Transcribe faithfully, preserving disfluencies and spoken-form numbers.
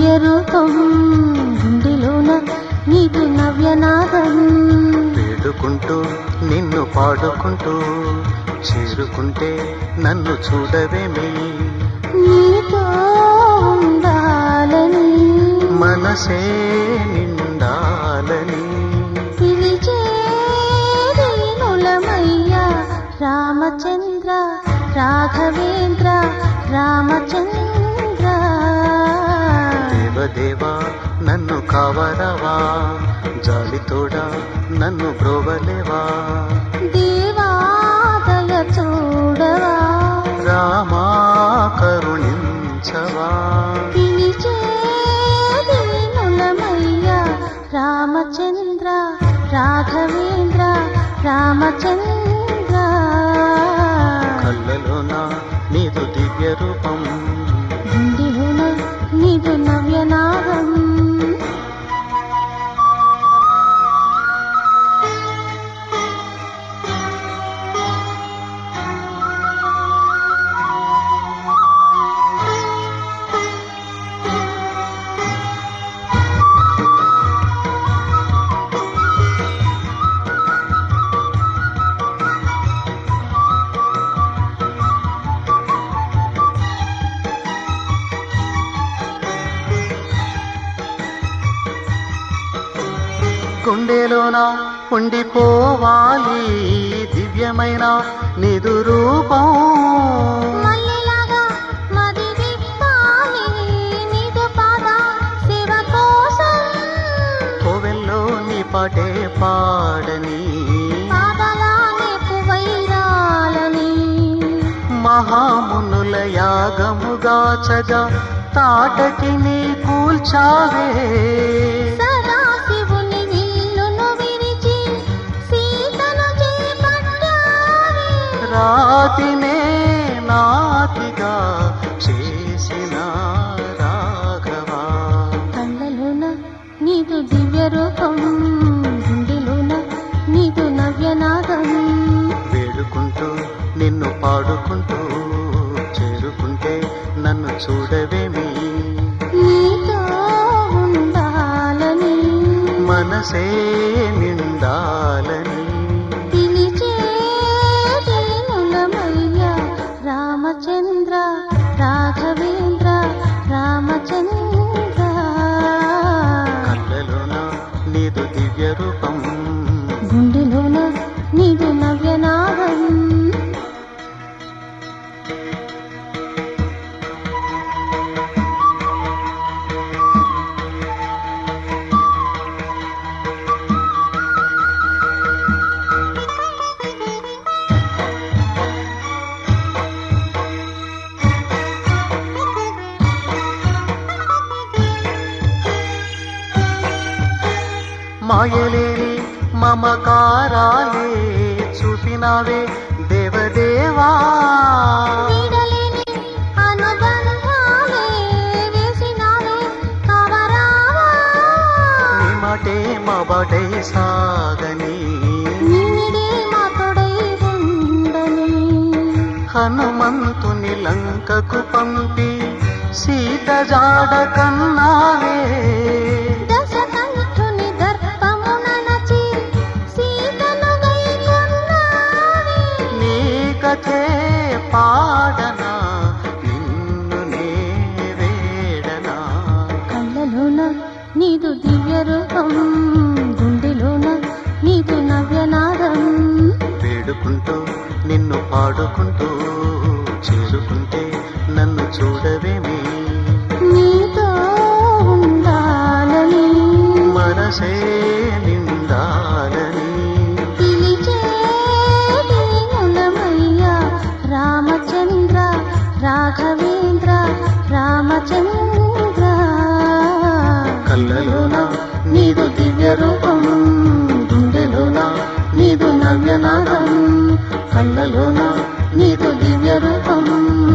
దివ్య రూపం గుండెలోన నీదు నవ్యనాదం వేడుకుంటూ నిన్ను పాడుకుంటూ చేరుకుంటే నన్ను చూడవేమి నీతో ఉండాలని మనసే నిండాలని పిలిచేనులమయ్యా రామచంద్ర రాఘవేంద్ర రామచంద్ర దేవదేవా నన్ను కావరవా జాలితోడా నన్ను బ్రోవలేవా దేవాదయ చూడవా రామా కరుణించవా పిలిచేనులమయ్యా రామచంద్ర రాఘవేంద్ర రామచంద్ర కళ్ళలోన నీదు దివ్య రూపం గుండెలోన నీదు నవ్యనాదం గుండెలోన ఉండిపోవాలి దివ్యమైన నిదు రూపం మల్లిలాగా మది విప్పాలి నీదు పాద శివ కోసం కోవెల్లో నీ పాటే పాడని పాదలానే పువైరాలని మహామునుల యాగముగాచగా తాటకి నీ కూల్చావే సదాశివుని విల్లును విరిచి సీతను చేపట్టావే రాతినే నాతిగా చేసిన రాఘవా కళ్ళలోన నీదు దివ్య రూపం గుండెలోన నీదు నవ్యనాదం వేడుకుంటూ నిన్ను పాడుకుంటూ చేరుకుంటే నన్ను చూడవేమి నీతో ఉండాలని మనసే నిండాలని పిలిచేనులమయ్యా రామచంద్ర రాఘవేంద్ర రామచంద్ర కళ్ళలోన నీదు దివ్య రూపం గుండెలోన నీదు నవ్యనాదం మాయలేని మమకారాలే చూపినావే దేవదేవా వీడలేని అనుబంధాలే వేసినావే కవరావా నీ మాటే మా బాటే సాగని నిన్నిడే మా తోడై ఉండని హనుమంతుని లంకకు పంపి సీత జాడ కన్నావే దశకంఠుని దర్పమున నచి సీతను వైకొన్నావే నీ కథే పాడనా నిన్ను నే వేడనా కళ్ళలోన నీదు దివ్య రూపం గుండెలోన నీదు నవ్యనాదం వేడుకుంటూ నిన్ను పాడుకుంటూ చేరుకుంటే నన్ను చూడవేమి నీతో ఉండాలని మనసే నిండాలని పిలిచేనులమయ్యా రామచంద్ర రాఘవేంద్ర రామచంద్ర కళ్ళలోన నీదు దివ్య రూపం గుండెలోన నీదు నవ్యనాదం కళ్ళలోన నీదు దివ్య రూపం